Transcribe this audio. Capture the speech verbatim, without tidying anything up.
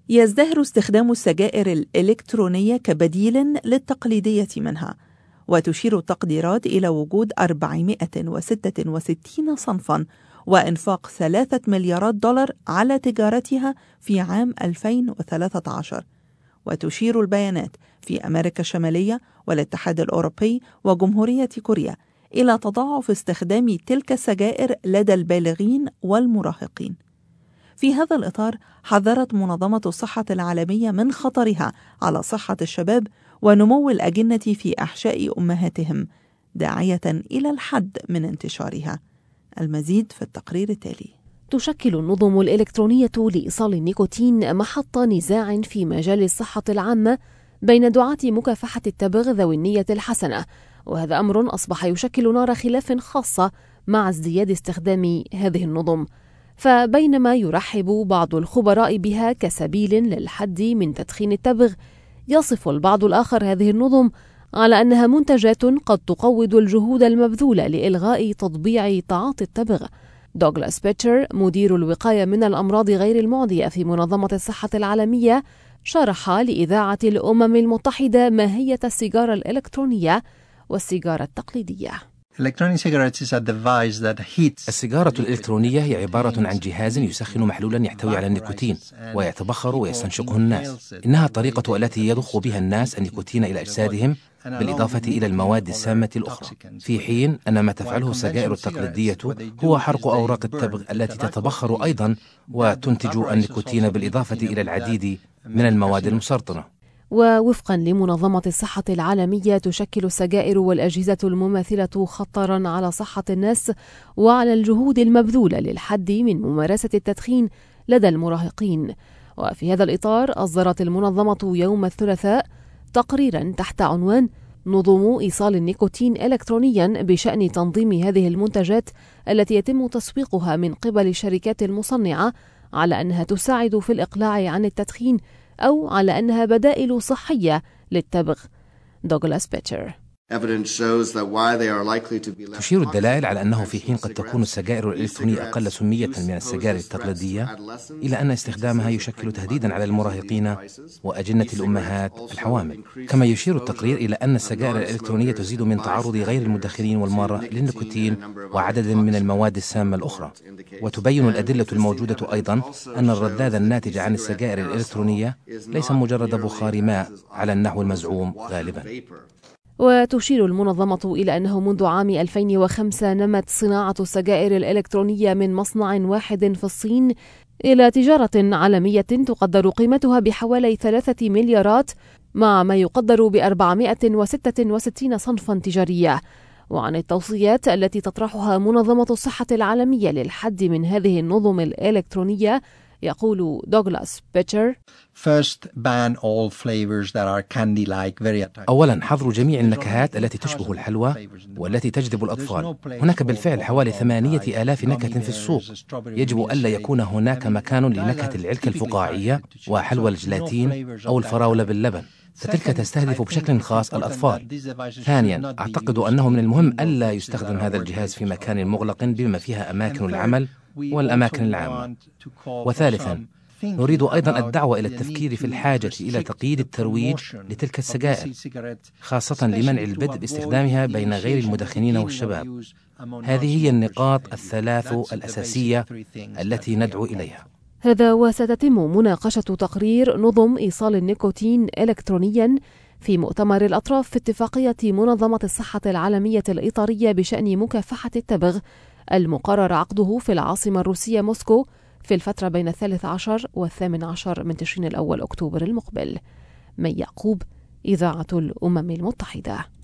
يزدهر استخدام السجائر الإلكترونية كبديل للتقليدية منها، وتشير التقديرات إلى وجود أربعمائة وستة وستين صنفاً وإنفاق ثلاثة مليارات دولار على تجارتها في عام ألفين وثلاثة عشر. وتشير البيانات في أمريكا الشمالية والاتحاد الأوروبي وجمهورية كوريا إلى تضاعف استخدام تلك السجائر لدى البالغين والمراهقين. في هذا الإطار حذرت منظمة الصحة العالمية من خطرها على صحة الشباب ونمو الأجنة في أحشاء أمهاتهم، داعية إلى الحد من انتشارها. المزيد في التقرير التالي. تشكل النظم الإلكترونية لإيصال النيكوتين محط نزاع في مجال الصحة العامة بين دعاة مكافحة التبغ ذوي النية الحسنة، وهذا أمر أصبح يشكل نار خلاف خاصة مع ازدياد استخدام هذه النظم. فبينما يرحب بعض الخبراء بها كسبيل للحد من تدخين التبغ، يصف البعض الآخر هذه النظم على أنها منتجات قد تقوض الجهود المبذولة لإلغاء تطبيع تعاطي التبغ. دوغلاس بيتشر مدير الوقاية من الأمراض غير المعدية في منظمة الصحة العالمية شرح لإذاعة الأمم المتحدة ماهية السيجارة الإلكترونية والسيجارة التقليدية. السيجارة الإلكترونية هي عبارة عن جهاز يسخن محلولا يحتوي على النيكوتين ويتبخر ويستنشقه الناس. إنها الطريقة التي يضخ بها الناس النيكوتين إلى أجسادهم بالإضافة إلى المواد السامة الأخرى، في حين أن ما تفعله السجائر التقليدية هو حرق أوراق التبغ التي تتبخر أيضا وتنتج النيكوتين بالإضافة إلى العديد من المواد المسرطنة. ووفقا لمنظمة الصحة العالمية تشكل السجائر والأجهزة المماثلة خطرا على صحة الناس وعلى الجهود المبذولة للحد من ممارسة التدخين لدى المراهقين. وفي هذا الإطار أصدرت المنظمة يوم الثلاثاء تقريرا تحت عنوان نظم إيصال النيكوتين إلكترونيا بشأن تنظيم هذه المنتجات التي يتم تسويقها من قبل الشركات المصنعة على أنها تساعد في الإقلاع عن التدخين أو على أنها بدائل صحية للتبغ. دوغلاس بيتشر. تشير الدلائل على أنه في حين قد تكون السجائر الإلكترونية أقل سمية من السجائر التقليدية، إلا أن استخدامها يشكل تهديدا على المراهقين وأجنة الأمهات الحوامل. كما يشير التقرير إلى أن السجائر الإلكترونية تزيد من تعرض غير المدخنين والمارة للنيكوتين وعدد من المواد السامة الأخرى. وتبين الأدلة الموجودة أيضا أن الرذاذ الناتج عن السجائر الإلكترونية ليس مجرد بخار ماء على النحو المزعوم غالبا. وتشير المنظمة إلى أنه منذ عام ألفين وخمسة نمت صناعة السجائر الإلكترونية من مصنع واحد في الصين إلى تجارة عالمية تقدر قيمتها بحوالي ثلاثة مليارات، مع ما يقدر بأربعمائة وستة وستين صنفا تجارية. وعن التوصيات التي تطرحها منظمة الصحة العالمية للحد من هذه النظم الإلكترونية، يقول دوغلاس بيتشر: أولا، حظر جميع النكهات التي تشبه الحلوى والتي تجذب الأطفال. هناك بالفعل حوالي ثمانية آلاف نكهة في السوق. يجب ألا يكون هناك مكان لنكهة العلكة الفقاعية وحلوى الجلاتين أو الفراولة باللبن، فتلك تستهدف بشكل خاص الأطفال. ثانيا، أعتقد أنه من المهم ألا يستخدم هذا الجهاز في مكان مغلق بما فيها أماكن العمل والأماكن العامة. وثالثا، نريد أيضا الدعوة إلى التفكير في الحاجة إلى تقييد الترويج لتلك السجائر، خاصة لمنع البدء باستخدامها بين غير المدخنين والشباب. هذه هي النقاط الثلاث الأساسية التي ندعو إليها. هذا وستتم مناقشة تقرير نظم إيصال النيكوتين إلكترونيا في مؤتمر الأطراف في اتفاقية منظمة الصحة العالمية الإطارية بشأن مكافحة التبغ المقرر عقده في العاصمة الروسية موسكو في الفترة بين الثالث عشر والثامن عشر من تشرين الأول أكتوبر المقبل. مي يعقوب، إذاعة الأمم المتحدة.